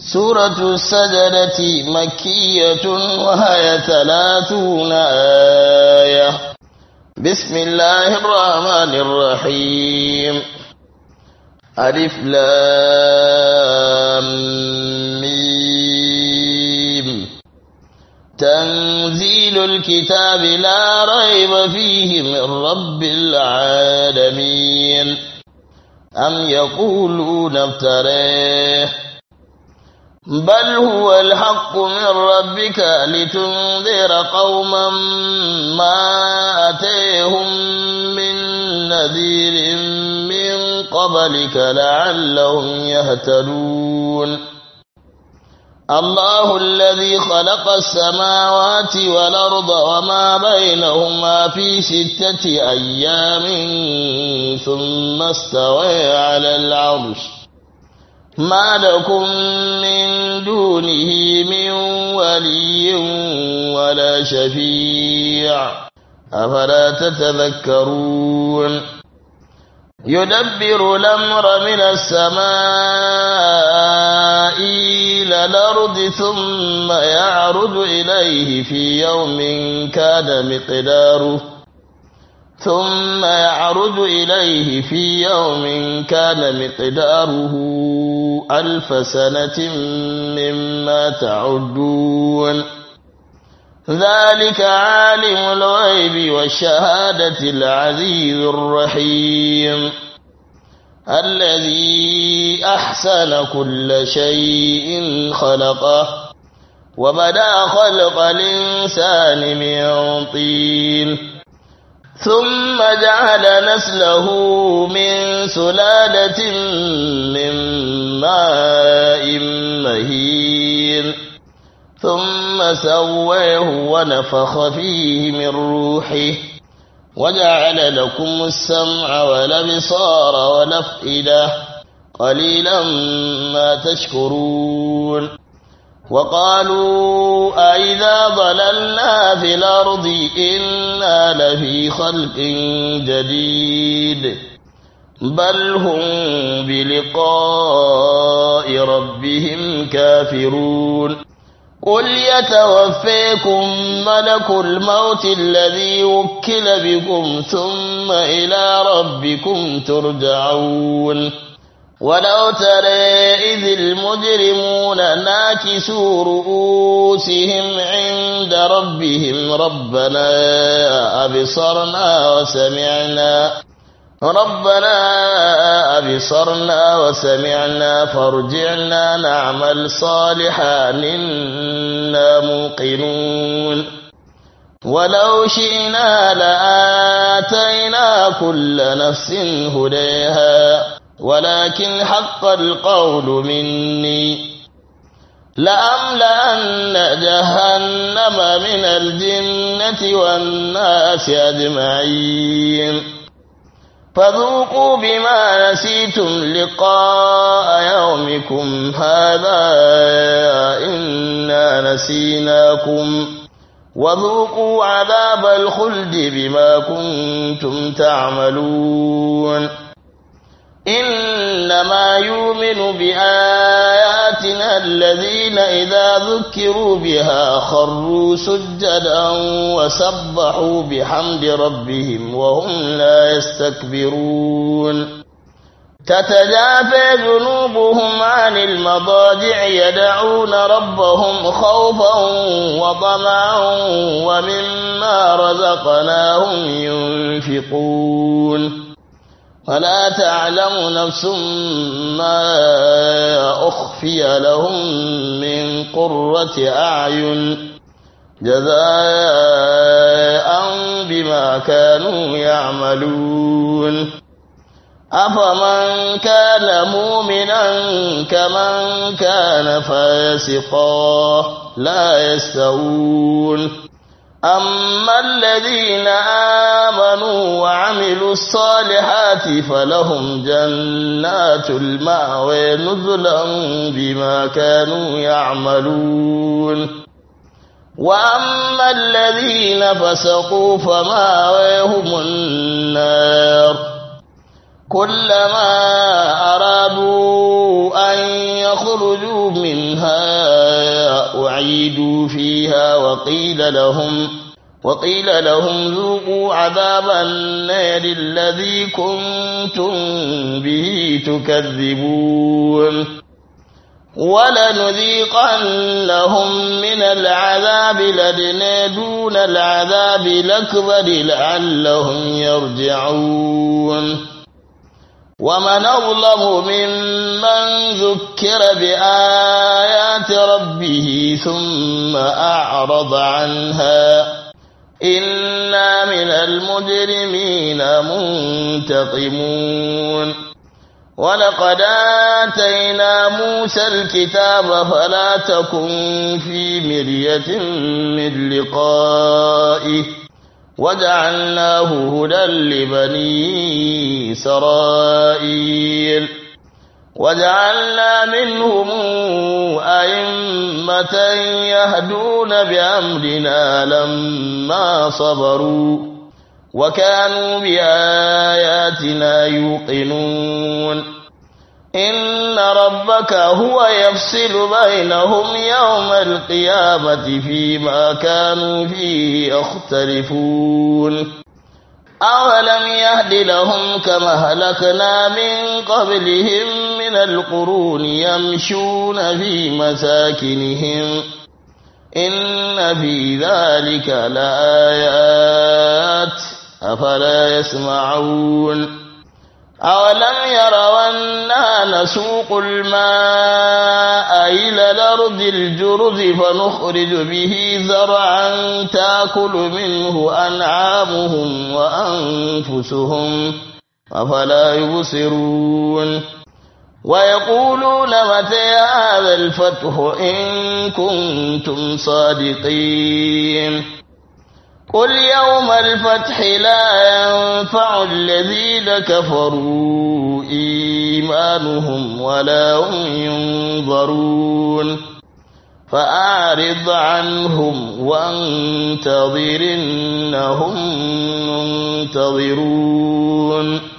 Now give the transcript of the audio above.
سورة السجدة مكية وهي 30 آية. بسم الله الرحمن الرحيم. ألف لام ميم. تنزيل الكتاب لا ريب فيه من رب العالمين. أم يقولون افتريه بل هو الحق من ربك لتنذر قوما ما أتيهم من نذير من قبلك لعلهم يهتدون. الله الذي خلق السماوات والأرض وما بينهما في 6 أيام ثم استوى على العرش. ما لكم من دونه من ولي ولا شفيع أفلا تتذكرون. يدبر الأمر من السماء إلى الأرض ثم يعرج إليه في يوم كان مقداره 1000 سنة مما تعدون. ذلك عالم الغيب والشهادة العزيز الرحيم الذي أحسن كل شيء خلقه وبدأ خلق الإنسان من طين ثم جعل نسله من سلالة من ماء مهين ثم سواه ونفخ فيه من روحه وجعل لكم السمع والأبصار والأفئدة قليلا ما تشكرون. وقالوا أئذا ضللنا في الأرض إنا لفي خلق جديد بل هم بلقاء ربهم كافرون. قل يتوفيكم ملك الموت الذي وكل بكم ثم إلى ربكم ترجعون. ولو ترى إذ المجرمون ناكسوا رؤوسهم عند ربهم ربنا أبصرنا وسمعنا فارجعنا نعمل صالحا إنا موقنون. ولو شئنا لآتينا كل نفس هديها ولكن حق القول مني لأملأن جهنم من الجنة والناس أجمعين. فذوقوا بما نسيتم لقاء يومكم هذا إنا نسيناكم وذوقوا عذاب الخلد بما كنتم تعملون. إنما يؤمن بآياتنا الذين إذا ذكروا بها خروا سجدا وسبحوا بحمد ربهم وهم لا يستكبرون. تتجافى جنوبهم عن المضاجع يدعون ربهم خوفا وطمعا ومما رزقناهم ينفقون. فلا تعلم نفس ما أخفي لهم من قرة أعين جزاء بما كانوا يعملون. أفمن كان مؤمنا كمن كان فاسقا لا يستوون. أما الذين آمنوا وعملوا الصالحات فلهم جنات المأوى نزلا بما كانوا يعملون. وأما الذين فسقوا فمأواهم النار كلما أرادوا أن يخرجوا منها أعيدوا فيها وقيل لهم ذوقوا عذاب النار الذي كنتم به تكذبون ولنذيقنهم من العذاب الأدنى دون العذاب الأكبر لعلهم يرجعون ومن أظلم ممن ذكر بآيات ربه ثم أعرض عنها إنا من المجرمين منتقمون ولقد آتينا موسى الكتاب فلا تكن في مرية من لقائه وجعلناه هدى لبني إسرائيل وجعلنا منهم أئمة يهدون بأمرنا لما صبروا وكانوا بآياتنا يوقنون إن ربك هو يفصل بينهم يوم القيامة فيما كانوا فيه يختلفون أولم يهد لهم كما هلكنا من قبلهم من القرون يمشون في مساكنهم إن في ذلك لآيات أفلا يسمعون أولم يروا أنا نسوق الماء إلى الأرض الجرز فنخرج به زرعا تأكل منه أنعامهم وأنفسهم أفلا يبصرون ويقولون متى هذا الفتح إن كنتم صادقين قل يوم الفتح لا ينفع الذين كفروا إيمانهم ولا هم ينظرون فأعرض عنهم وانتظر إنهم منتظرون